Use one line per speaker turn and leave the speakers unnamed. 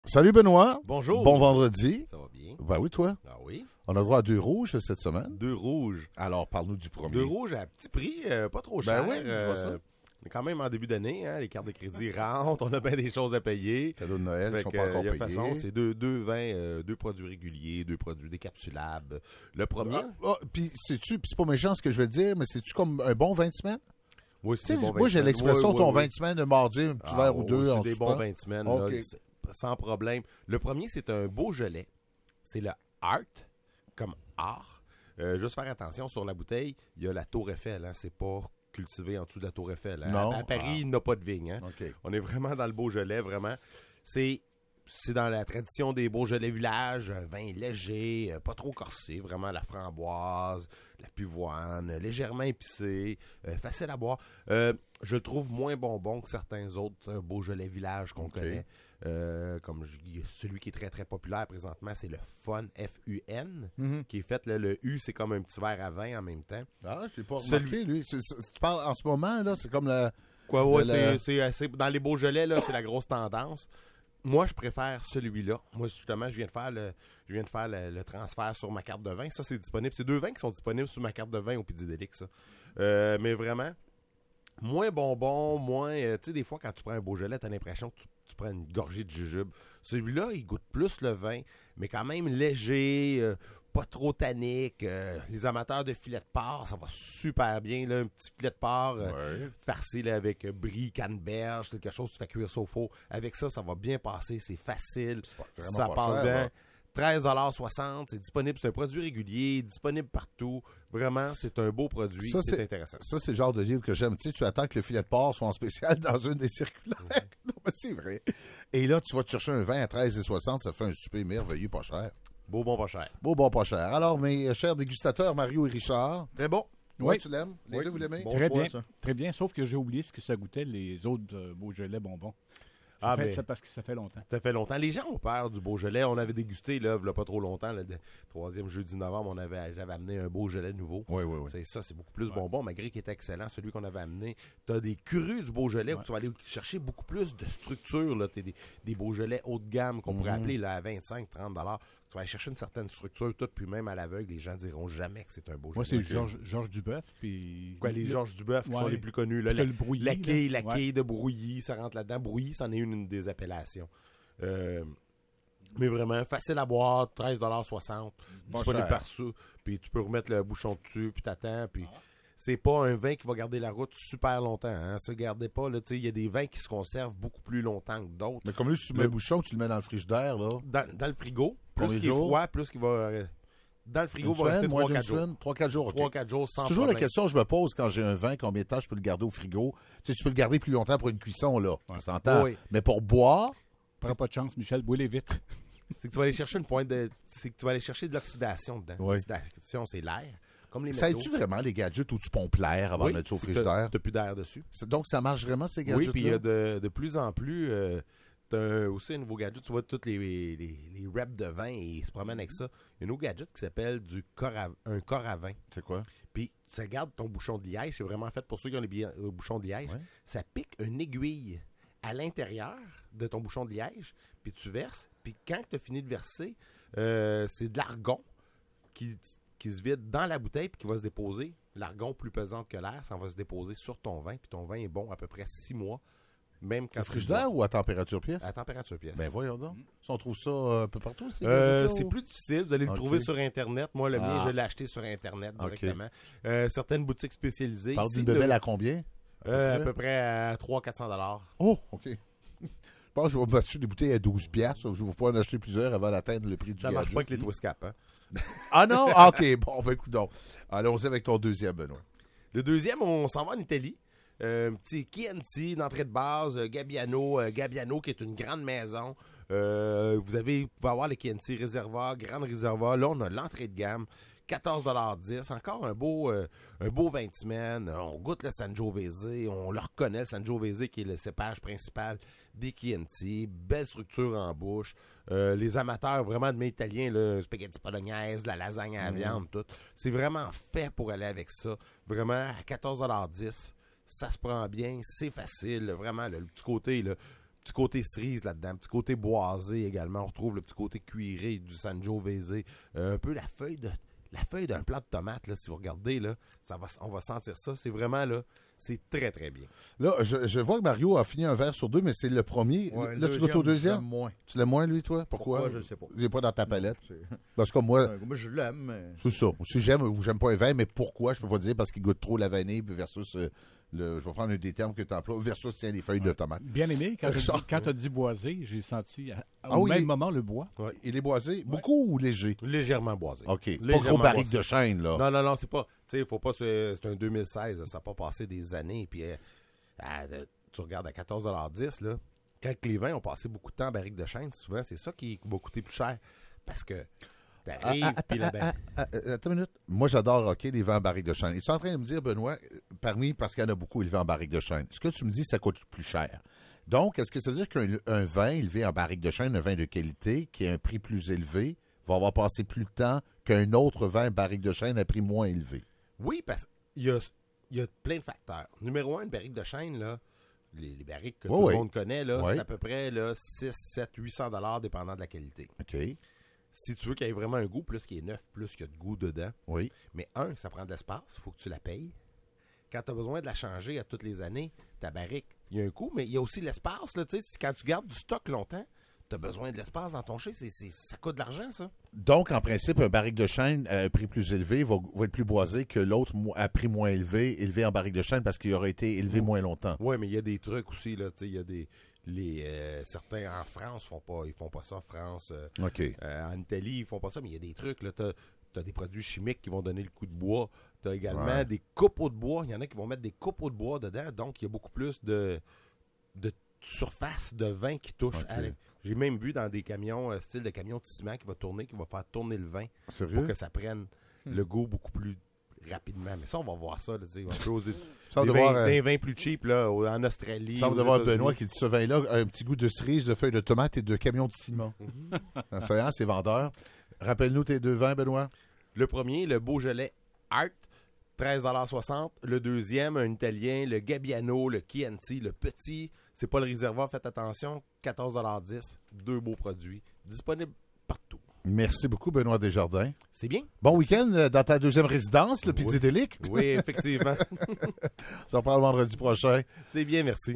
Salut Benoît.
Bonjour.
Bon vendredi.
Ça va bien?
Ben oui, toi.
Ah oui.
On a droit à 2 rouges cette semaine.
2 rouges.
Alors, parle-nous du premier.
2 rouges à petit prix, pas trop cher.
Ben oui, je vois ça.
On est quand même en début d'année, hein, les cartes de crédit rentrent, on a bien des choses à payer.
Cadeaux de Noël, ils
Fait
sont
que,
pas encore
y a
payés.
façon, c'est deux vins, 2 produits réguliers, 2 produits décapsulables. Le premier...
Puis c'est pas méchant ce que je vais te dire, mais c'est-tu comme un bon 20 semaines?
Oui,
Tu sais, moi, j'ai l'expression, ton 20 semaines de mardi, un petit verre ou deux en
C'est des
soupant.
bons 20 semaines,
OK.
là, sans problème. Le premier, c'est un Beaujolais. C'est le Art, comme art. Juste faire attention, sur la bouteille, il y a la Tour Eiffel. Hein, c'est pas cultivé en dessous de la Tour Eiffel. Hein.
Non.
À Paris, il n'a pas de vigne. Hein.
OK.
On est vraiment dans le Beaujolais, vraiment. C'est dans la tradition des Beaujolais villages, un vin léger, pas trop corsé, vraiment la framboise, la pivoine, légèrement épicé, facile à boire. Je le trouve moins bonbon que certains autres Beaujolais villages qu'on connaît. Comme celui qui est très très populaire présentement, c'est le Fun, F-U-N, qui est fait, là, le U, c'est comme un petit verre à vin en même temps.
Ah, je l'ai pas remarqué, lui. Tu parles en ce moment, là, c'est comme la...
Quoi, ouais, c'est dans les Beaujolais, là, c'est la grosse tendance. Moi, je préfère celui-là. Moi, justement, je viens de faire le transfert sur ma carte de vin. Ça, c'est disponible. C'est 2 vins qui sont disponibles sur ma carte de vin au Pididélique, ça. Mais vraiment, moins bonbon, moins... tu sais, des fois, quand tu prends un Beaujolais, t'as l'impression que tu prends une gorgée de jujube. Celui-là, il goûte plus le vin, mais quand même léger, pas trop tannique. Les amateurs de filet de porc, ça va super bien. Là, un petit filet de porc farci là, avec brie, canneberge, quelque chose que tu fais cuire ça au four. Avec ça, ça va bien passer. C'est facile. Ça passe bien. 13,60 $, c'est disponible. C'est un produit régulier, disponible partout. Vraiment, c'est un beau produit.
Ça,
c'est intéressant.
Ça, c'est le genre de livre que j'aime. Tu sais, tu attends que le filet de porc soit en spécial dans une des circulaires. Non, mais c'est vrai. Et là, tu vas te chercher un vin à 13,60 $, ça fait un souper merveilleux, pas cher.
Beau, bon, pas cher.
Beau, bon, pas cher. Alors, mes chers dégustateurs, Mario et Richard.
Très bon.
Oui,
Oui.
tu l'aimes? Les deux, vous l'aimez?
Bon
Très
choix,
bien,
ça.
très bien, sauf que j'ai oublié ce que ça goûtait les autres Beaujolais bonbons. C'est parce que ça fait longtemps.
Ça fait longtemps. Les gens ont peur du Beaujolais. On avait dégusté, là, il n'y a pas trop longtemps, le 3e jeudi novembre, j'avais amené un Beaujolais nouveau.
Oui.
C'est beaucoup plus bonbon, malgré qu'il était excellent. Celui qu'on avait amené, tu as des crus du Beaujolais où tu vas aller chercher beaucoup plus de structure. Là. Des Beaujolais haut de gamme qu'on pourrait appeler là, à 25-30 $. Tu vas aller chercher une certaine structure, tout, puis même à l'aveugle, les gens diront jamais que c'est un Beaujolais.
Moi, c'est Georges Duboeuf. Puis
Les Georges Duboeuf qui sont les plus connus. Là,
le Brouilly.
La quille de Brouilly, ça rentre là-dedans. Brouilly, c'en est une des appellations. Mais vraiment, facile à boire, 13,60 $, disponible partout. Puis tu peux remettre le bouchon dessus, puis t'attends. Puis c'est pas un vin qui va garder la route super longtemps. Hein. Ça, gardez pas. Il y a des vins qui se conservent beaucoup plus longtemps que d'autres.
Mais comme là, si tu mets le bouchon, tu le mets dans le frigidaire, là.
Dans le frigo,
Combien
plus
de
qu'il est
jours?
froid, plus qu'il va... dans le frigo, il va rester 3-4 jours.
3-4 jours, OK.
3-4 jours sans
C'est toujours
problème.
la question que je me pose quand j'ai un vin, combien de temps je peux le garder au frigo. Tu sais, tu peux le garder plus longtemps pour une cuisson, là. On s'entend.
Oui.
Mais pour boire,
Prends pas de chance, Michel, brûlez vite.
C'est que tu vas aller chercher une pointe de... C'est que tu vas aller chercher de l'oxydation dedans.
Oui.
L'oxydation, c'est l'air. Comme les
ça
métaux.
aide-tu vraiment les gadgets où tu pompes l'air avant de mettre ça au frigidaire?
T'as plus d'air dessus.
Donc, ça marche vraiment, ces gadgets-là?
Oui, puis il y a de plus en plus... t'as aussi un nouveau gadget. Tu vois, tous les reps de vin, ils se promènent avec ça. Il y a un nouveau gadget qui s'appelle un corps à vin.
C'est quoi?
Puis, ça garde ton bouchon de liège. C'est vraiment fait pour ceux qui ont les bouchons de liège.
Ouais.
Ça pique une aiguille à l'intérieur de ton bouchon de liège, puis tu verses. Puis quand tu as fini de verser, c'est de l'argon qui se vide dans la bouteille puis qui va se déposer. L'argon plus pesante que l'air, ça va se déposer sur ton vin. Puis ton vin est bon à peu près 6 mois. Même quand
Au frigidaire ou à température pièce?
À température pièce.
Ben voyons donc. Si on trouve ça un peu partout,
c'est plus difficile. Vous allez le trouver
OK.
sur Internet. Moi, le mien, je l'ai acheté sur Internet directement.
OK.
Certaines boutiques spécialisées.
Parle
ici,
d'une bébelle à combien?
à peu près à 300-400 $.
Oh, OK. Je pense que je vais m'acheter des bouteilles à 12 $. Je vais pouvoir en acheter plusieurs avant d'atteindre le prix du
Ça
gadget.
marche pas avec les twist cap, hein?
Ah non? Ah, OK. Bon, ben écoute donc. Allons-y avec ton deuxième, Benoît.
Le deuxième, on s'en va en Italie. Un petit Chianti d'entrée de base, Gabbiano, qui est une grande maison. Vous pouvez avoir le Chianti réservoir, grande réservoir. Là, on a l'entrée de gamme. 14,10 $. Encore un beau 20 semaines. On goûte le Sangiovese. On le reconnaît, le Sangiovese, qui est le cépage principal des Chianti. Belle structure en bouche. Les amateurs vraiment de mets italiens, là, spaghetti bolognaise, la lasagne à la viande, tout. C'est vraiment fait pour aller avec ça. Vraiment, à 14,10 $. Ça se prend bien. C'est facile. Vraiment, le petit côté, là. petit côté cerise là-dedans, petit côté boisé également. On retrouve le petit côté cuiré du Sangiovese. Un peu la feuille d'un plant de tomate, là, si vous regardez, là, on va sentir ça. C'est vraiment, là, c'est très, très bien.
Là, je vois que Mario a fini un verre sur 2, mais c'est le premier.
Ouais,
là, tu goûtes au deuxième?
Je l'aime moins.
Tu l'aimes moins, lui, toi? Pourquoi?
Je ne sais pas.
Il n'est pas dans ta palette.
C'est...
Parce que moi,
Moi, je l'aime, mais...
c'est ça. Si j'aime ou j'aime pas un vin, mais pourquoi? Je peux pas dire parce qu'il goûte trop la vanille versus... je vais prendre un des termes que tu emploies, versus tiens, les feuilles de tomate.
Bien aimé, quand tu as dit boisé, j'ai senti
oui,
même moment le bois.
Ouais. Il est boisé, beaucoup ou léger?
Légèrement boisé.
OK.
Légèrement
pas gros barrique
boisé.
de chêne, là.
Non, c'est pas... Tu sais, faut pas... C'est un 2016, ça n'a pas passé des années, puis tu regardes à 14,10 $, là, quand les vins ont passé beaucoup de temps en barrique de chêne, souvent, c'est ça qui va coûter plus cher. Parce que t'arrives, puis la barrique...
Attends une minute. Moi, j'adore, OK, les vins en barrique de chêne. Es-tu en train de me dire, Benoît, parce qu'il y en a beaucoup élevés en barrique de chêne, ce que tu me dis, ça coûte plus cher. Donc, est-ce que ça veut dire qu'un vin élevé en barrique de chêne, un vin de qualité, qui a un prix plus élevé, va avoir passé plus de temps qu'un autre vin en barrique de chêne à prix moins élevé?
Oui, parce qu'il y a plein de facteurs. Numéro 1, une barrique de chêne, là, les barriques que tout le monde connaît, là, c'est à peu près là, 6, 7, 800 $ dépendant de la qualité.
OK.
Si tu veux qu'il y ait vraiment un goût, plus qu'il est neuf, plus qu'il y a de goût dedans.
Oui.
Mais ça prend de l'espace, il faut que tu la payes. Quand tu as besoin de la changer à toutes les années, ta barrique, il y a un coût, mais il y a aussi l'espace. Là, quand tu gardes du stock longtemps, tu as besoin de l'espace dans ton chai, ça coûte de l'argent, ça.
Donc, en principe, un barrique de chêne à un prix plus élevé va être plus boisé que l'autre à prix moins élevé en barrique de chêne parce qu'il aurait été élevé moins longtemps.
Oui, mais il y a des trucs aussi, là, il y a des... certains en France ils font pas ça. France,
OK.
En Italie, ils font pas ça, mais il y a des trucs. Tu as des produits chimiques qui vont donner le coup de bois. Tu as également des copeaux de bois. Il y en a qui vont mettre des copeaux de bois dedans. Donc, il y a beaucoup plus de surface de vin qui touche.
Okay.
J'ai même vu dans des camions, style de camion de ciment qui va faire tourner le vin.
Sérieux?
Pour que ça prenne le goût beaucoup plus rapidement. Mais ça, on va voir ça. Là, on peut oser des vins plus cheap là, en Australie.
Ça semble de voir Benoît qui dit ce vin-là a un petit goût de cerise, de feuilles de tomate et de camion de ciment. C'est vendeur. Rappelle-nous tes deux vins, Benoît.
Le premier, le Beaujolais Art, 13,60 $. Le deuxième, un Italien, le Gabbiano, le Chianti, le petit. C'est pas le réservoir, faites attention, 14,10 $. Deux beaux produits. Disponibles partout.
Merci beaucoup, Benoît Desjardins.
C'est bien.
Bon week-end dans ta deuxième résidence, le Pizza Délic.
Oui, effectivement.
Ça va pas le vendredi prochain.
C'est bien, merci.